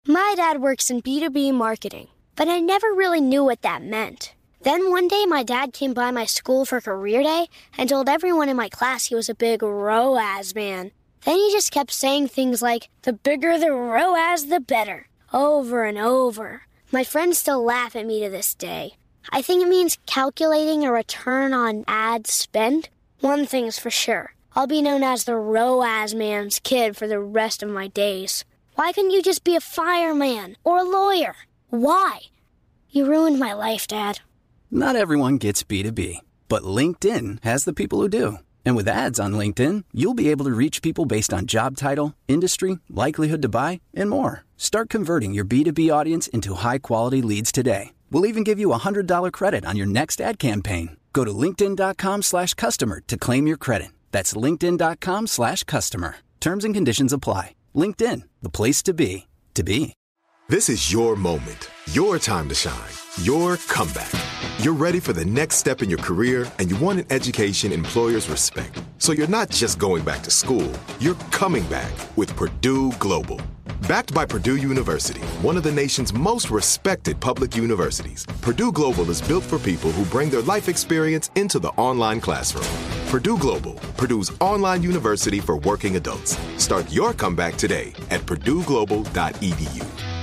My dad works in B2B marketing, but I never really knew what that meant. Then one day my dad came by my school for career day and told everyone in my class he was a big ROAS man. Then he just kept saying things like, the bigger the ROAS, the better, over and over. My friends still laugh at me to this day. I think it means calculating a return on ad spend. One thing's for sure, I'll be known as the ROAS man's kid for the rest of my days. Why couldn't you just be a fireman or a lawyer? Why? You ruined my life, Dad. Not everyone gets B2B, but LinkedIn has the people who do. And with ads on LinkedIn, you'll be able to reach people based on job title, industry, likelihood to buy, and more. Start converting your B2B audience into high-quality leads today. We'll even give you a $100 credit on your next ad campaign. Go to linkedin.com/customer to claim your credit. That's linkedin.com/customer. Terms and conditions apply. LinkedIn, the place to be, to be. This is your moment, your time to shine, your comeback. You're ready for the next step in your career, and you want an education employers respect. So you're not just going back to school, you're coming back with Purdue Global. Backed by Purdue University, one of the nation's most respected public universities, Purdue Global is built for people who bring their life experience into the online classroom. Purdue Global, Purdue's online university for working adults. Start your comeback today at purdueglobal.edu.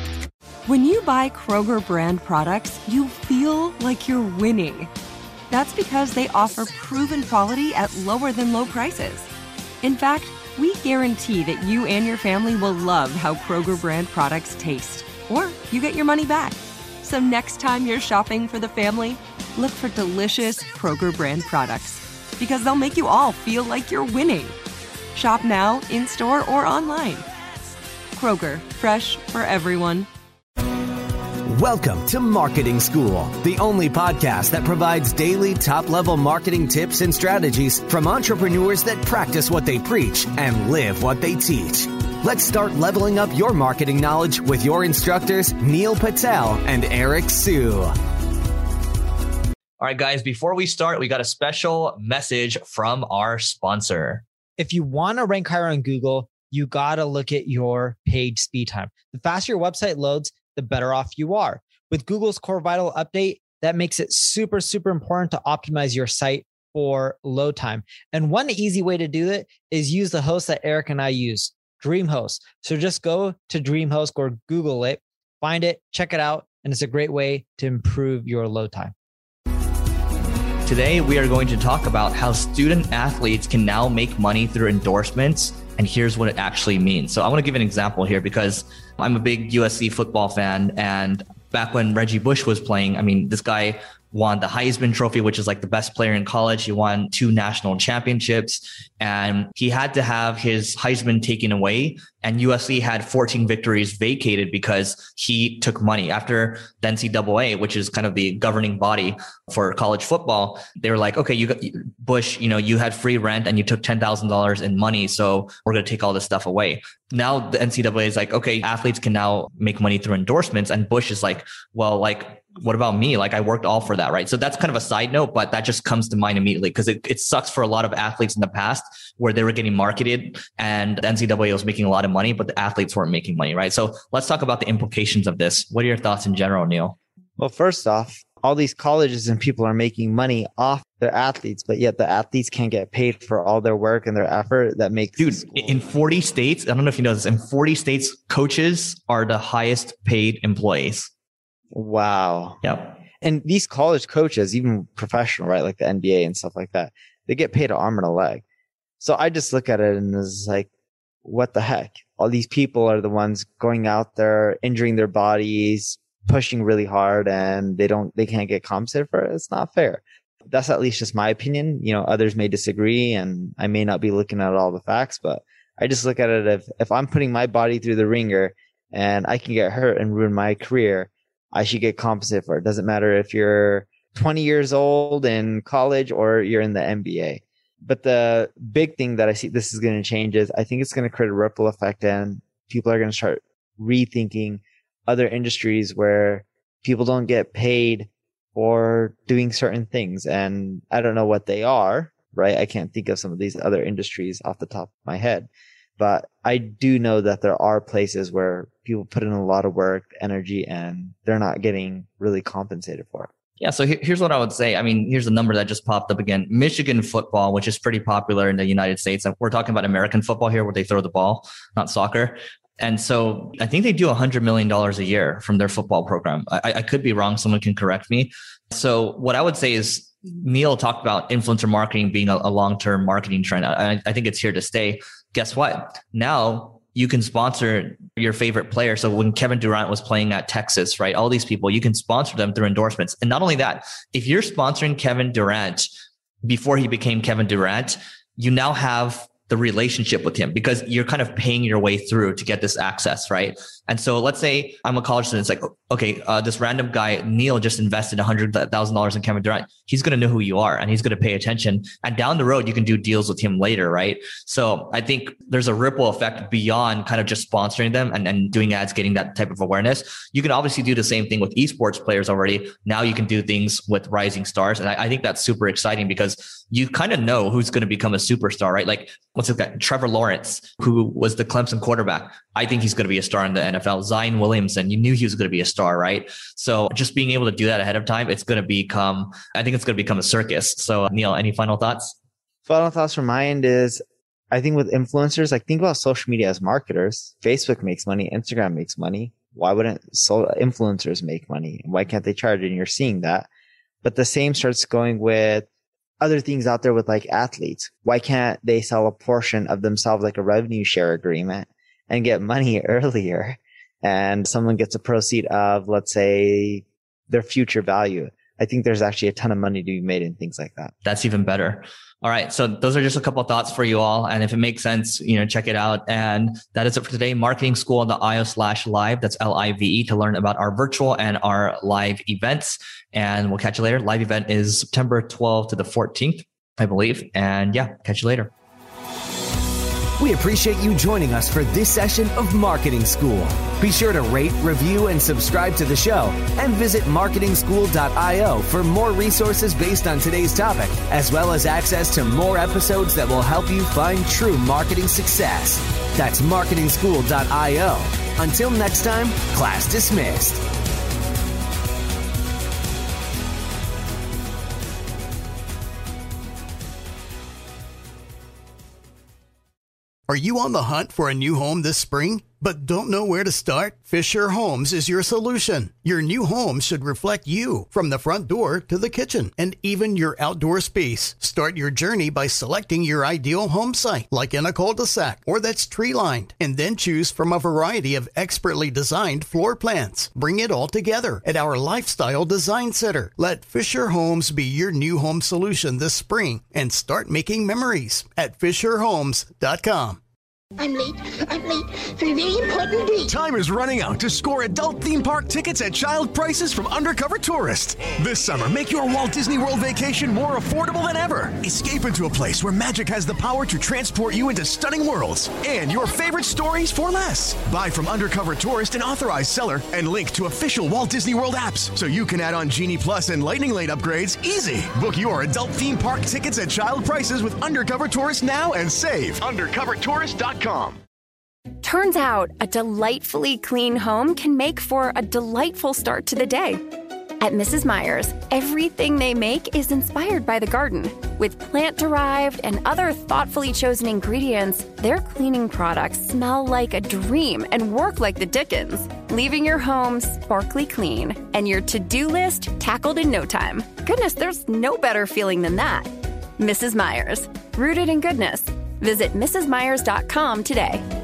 When you buy Kroger brand products, you feel like you're winning. That's because they offer proven quality at lower than low prices. In fact, we guarantee that you and your family will love how Kroger brand products taste, or you get your money back. So next time you're shopping for the family, look for delicious Kroger brand products, because they'll make you all feel like you're winning. Shop now, in-store, or online. Kroger, fresh for everyone. Welcome to Marketing School, the only podcast that provides daily top-level marketing tips and strategies from entrepreneurs that practice what they preach and live what they teach. Let's start leveling up your marketing knowledge with your instructors, Neil Patel and Eric Sue. All right, guys, before we start, we got a special message from our sponsor. If you want to rank higher on Google, you got to look at your page speed time. The faster your website loads, the better off you are. With Google's Core Vital update, that makes it super, super important to optimize your site for load time. And one easy way to do it is use the host that Eric and I use, DreamHost. So just go to DreamHost or Google it, find it, check it out, and it's a great way to improve your load time. Today, we are going to talk about how student athletes can now make money through endorsements. And here's what it actually means. So I want to give an example here because I'm a big USC football fan. And back when Reggie Bush was playing, I mean, this guy won the Heisman Trophy, which is like the best player in college. He won 2 national championships and he had to have his Heisman taken away. And USC had 14 victories vacated because he took money. After the NCAA, which is kind of the governing body for college football, they were like, okay, Bush, you had free rent and you took $10,000 in money. So we're going to take all this stuff away. Now the NCAA is like, okay, athletes can now make money through endorsements. And Bush is like, well, what about me? I worked all for that, right? So that's kind of a side note, but that just comes to mind immediately because it sucks for a lot of athletes in the past where they were getting marketed and the NCAA was making a lot of money, but the athletes weren't making money, right? So let's talk about the implications of this. What are your thoughts in general, Neil? Well, first off, all these colleges and people are making money off their athletes, but yet the athletes can't get paid for all their work and their effort that makes. Dude, in 40 states, I don't know if you know this, in 40 states, coaches are the highest paid employees. Wow. Yep. And these college coaches, even professional, right? Like the NBA and stuff like that, they get paid an arm and a leg. So I just look at it and it's like, what the heck? All these people are the ones going out there, injuring their bodies, pushing really hard, and they can't get compensated for it. It's not fair. That's at least just my opinion. Others may disagree and I may not be looking at all the facts, but I just look at it if I'm putting my body through the ringer and I can get hurt and ruin my career, I should get compensated for it. Doesn't matter if you're 20 years old in college or you're in the NBA. But the big thing that I see this is going to change is I think it's going to create a ripple effect and people are going to start rethinking other industries where people don't get paid for doing certain things. And I don't know what they are, right? I can't think of some of these other industries off the top of my head. But I do know that there are places where people put in a lot of work, energy, and they're not getting really compensated for it. Yeah. So here's what I would say. I mean, here's a number that just popped up again. Michigan football, which is pretty popular in the United States. And we're talking about American football here where they throw the ball, not soccer. And so I think they do $100 million a year from their football program. I could be wrong. Someone can correct me. So what I would say is Neil talked about influencer marketing being a long-term marketing trend. I think it's here to stay. Guess what? Now you can sponsor your favorite player. So when Kevin Durant was playing at Texas, right? All these people, you can sponsor them through endorsements. And not only that, if you're sponsoring Kevin Durant before he became Kevin Durant, you now have the relationship with him because you're kind of paying your way through to get this access, right? And so let's say I'm a college student. It's like, okay, this random guy, Neil, just invested $100,000 in Kevin Durant. He's going to know who you are and he's going to pay attention. And down the road, you can do deals with him later, right? So I think there's a ripple effect beyond kind of just sponsoring them and doing ads, getting that type of awareness. You can obviously do the same thing with esports players already. Now you can do things with rising stars. And I think that's super exciting because you kind of know who's going to become a superstar, right? Like what's this guy? Trevor Lawrence, who was the Clemson quarterback. I think he's going to be a star in the NFL. Zion Williamson, you knew he was going to be a star, right? So just being able to do that ahead of time, I think it's going to become a circus. So Neil, any final thoughts? Final thoughts from my end is, I think with influencers, like think about social media as marketers. Facebook makes money. Instagram makes money. Why wouldn't influencers make money? Why can't they charge? And you're seeing that. But the same starts going with other things out there with like athletes. Why can't they sell a portion of themselves, like a revenue share agreement, and get money earlier? And someone gets a proceed of, let's say, their future value. I think there's actually a ton of money to be made in things like that. That's even better. All right. So those are just a couple of thoughts for you all. And if it makes sense, check it out. And that is it for today. marketingschool.io/live. That's LIVE to learn about our virtual and our live events. And we'll catch you later. Live event is September 12th to the 14th, I believe. And yeah, catch you later. We appreciate you joining us for this session of Marketing School. Be sure to rate, review, and subscribe to the show, and visit marketingschool.io for more resources based on today's topic, as well as access to more episodes that will help you find true marketing success. That's marketingschool.io. Until next time, class dismissed. Are you on the hunt for a new home this spring, but don't know where to start? Fisher Homes is your solution. Your new home should reflect you, from the front door to the kitchen, and even your outdoor space. Start your journey by selecting your ideal home site, like in a cul-de-sac or that's tree-lined, and then choose from a variety of expertly designed floor plans. Bring it all together at our Lifestyle Design Center. Let Fisher Homes be your new home solution this spring and start making memories at FisherHomes.com. I'm late for a very important date. Time is running out to score adult theme park tickets at child prices from Undercover Tourist. This summer, make your Walt Disney World vacation more affordable than ever. Escape into a place where magic has the power to transport you into stunning worlds and your favorite stories for less. Buy from Undercover Tourist, an authorized seller, and link to official Walt Disney World apps so you can add on Genie Plus and Lightning Lane upgrades easy. Book your adult theme park tickets at child prices with Undercover Tourist now and save. UndercoverTourist.com. Turns out a delightfully clean home can make for a delightful start to the day. At Mrs. Meyer's, everything they make is inspired by the garden. With plant-derived and other thoughtfully chosen ingredients, their cleaning products smell like a dream and work like the Dickens, leaving your home sparkly clean and your to-do list tackled in no time. Goodness, there's no better feeling than that. Mrs. Meyer's, rooted in goodness. Visit mrsmeyers.com today.